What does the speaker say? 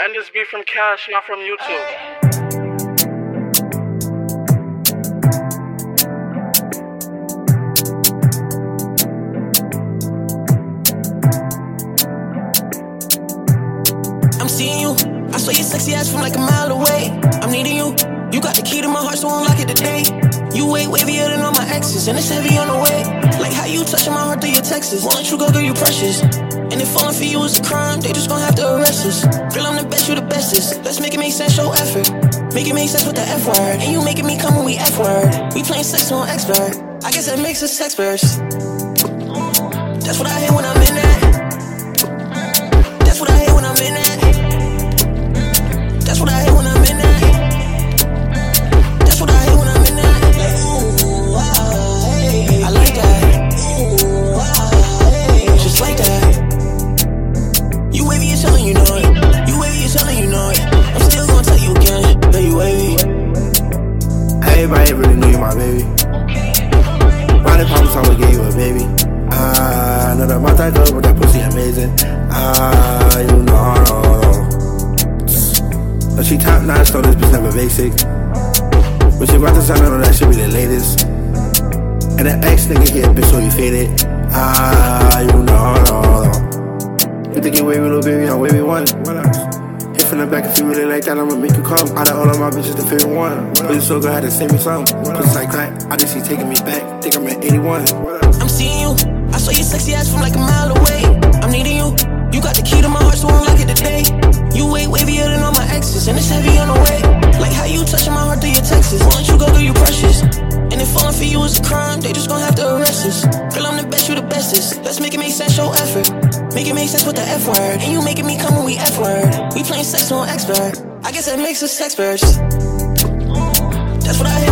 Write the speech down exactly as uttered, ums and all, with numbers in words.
And this beat from Cash, not from YouTube. I'm seeing you, I saw your sexy ass from like a mile away. I'm needing you, you got the key to my heart, so unlock it today. You way wavier than all my exes, and it's heavy on the way. Like how you touching my heart through your texts. Why don't you go, girl, you precious. And if falling for you is a crime, they just gon' have to arrest us. Girl, I'm the best, you the bestest. Let's make it make sense, show effort. Make it make sense with the F word. And you making me come when we F word. We playing sex on expert. I guess that makes us experts. That's what I hear when I'm in that. That's what I hear when I'm in that. That's what I hear when I'm in that. That's what I hear when I'm in that. Ooh, ah, hey. I like that. Ooh, ah, hey. Just like that. You wavy as hell and you know it. You wavy as hell and you know it. I'm still gonna tell you again, that you wavy. Everybody really knew you my baby. Why they promise I would give you a baby? Ah, know that my title, but that pussy amazing. Ah, you know, no, no. But she top notch, so this bitch never basic. But she about to sign on that shit be the latest. And that ex nigga here, bitch, so you faded. Ah, you know, no, no. You think you wavy, little baby, I'm wavy one. What else? Hit from the back, if you really like that, I'ma make you come. Out of all of my bitches, the favorite one. But you so good, had to save me some. Cause like that, I just see taking me back. Think I'm at eighty-one. I'm seeing you, I saw your sexy ass from like a mile away. I'm needing you, you got the key to my heart, so unlock it today. You way wavier than all my exes, and it's heavy on the way. Like how you touching my heart through your texts. Why don't you go, girl, you precious. And if falling for you is a crime, they just gon' have to arrest us. Girl, I'm the best, you the bestest. Let's make it make sense, show effort. Make it make sense with the F word. And you making me come when we F word. We playing sex on expert. I guess that makes us experts. That's what I hear